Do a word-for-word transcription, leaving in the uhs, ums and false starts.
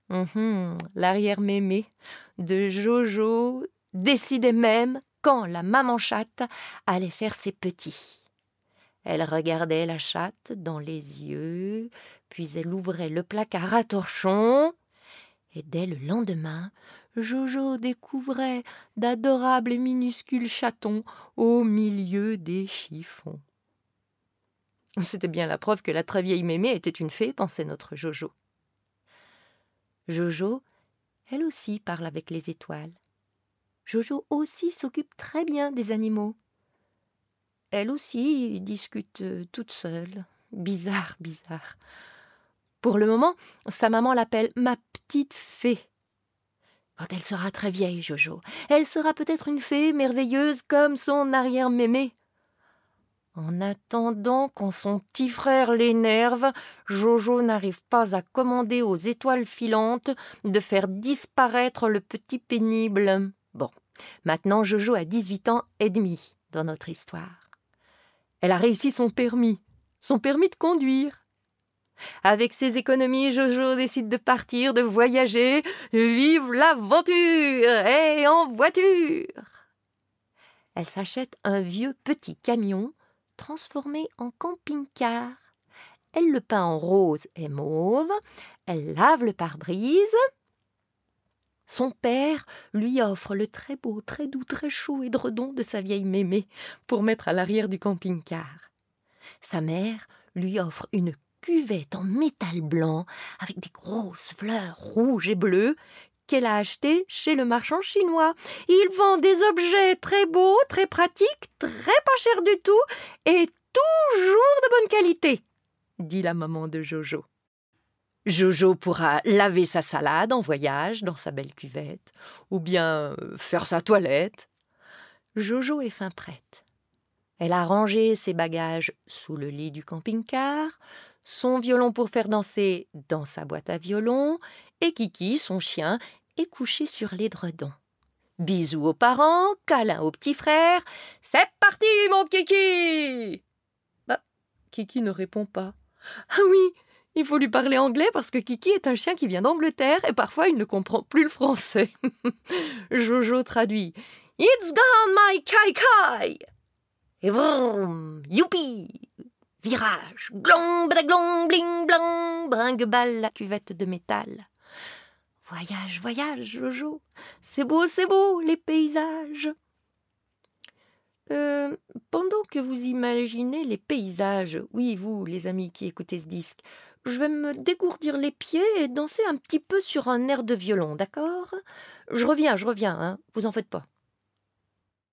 Mhm, l'arrière-mémé de Jojo décidait même quand la maman chatte allait faire ses petits. Elle regardait la chatte dans les yeux, puis elle ouvrait le placard à torchon, et dès le lendemain, Jojo découvrait d'adorables et minuscules chatons au milieu des chiffons. C'était bien la preuve que la très vieille mémé était une fée, pensait notre Jojo. Jojo, elle aussi, parle avec les étoiles. Jojo aussi s'occupe très bien des animaux. Elle aussi discute euh, toute seule. Bizarre, bizarre. Pour le moment, sa maman l'appelle ma petite fée. Quand elle sera très vieille, Jojo, elle sera peut-être une fée merveilleuse comme son arrière-mémé. En attendant, quand son petit frère l'énerve, Jojo n'arrive pas à commander aux étoiles filantes de faire disparaître le petit pénible. Bon, maintenant Jojo a dix-huit ans et demi dans notre histoire. Elle a réussi son permis, son permis de conduire. Avec ses économies, Jojo décide de partir, de voyager. Vive l'aventure et en voiture! Elle s'achète un vieux petit camion transformé en camping-car. Elle le peint en rose et mauve. Elle lave le pare-brise. Son père lui offre le très beau, très doux, très chaud édredon de sa vieille mémé pour mettre à l'arrière du camping-car. Sa mère lui offre une cuvette en métal blanc avec des grosses fleurs rouges et bleues qu'elle a achetées chez le marchand chinois. Il vend des objets très beaux, très pratiques, très pas chers du tout et toujours de bonne qualité, dit la maman de Jojo. Jojo pourra laver sa salade en voyage dans sa belle cuvette ou bien faire sa toilette. Jojo est fin prête. Elle a rangé ses bagages sous le lit du camping-car, son violon pour faire danser dans sa boîte à violon, et Kiki, son chien, est couché sur l'édredon. Bisous aux parents, câlins aux petits frères. C'est parti, mon Kiki! Bah, Kiki ne répond pas. Ah oui, il faut lui parler anglais parce que Kiki est un chien qui vient d'Angleterre et parfois il ne comprend plus le français. Jojo traduit. It's gone, my kai-kai! Et vroom, youpi, virage, glong, badaglong, bling, blang, bringue-balle, la cuvette de métal. Voyage, voyage, Jojo, c'est beau, c'est beau, les paysages. Euh, pendant que vous imaginez les paysages, oui, vous, les amis qui écoutez ce disque, je vais me dégourdir les pieds et danser un petit peu sur un air de violon, d'accord? Je reviens, je reviens, hein, vous en faites pas.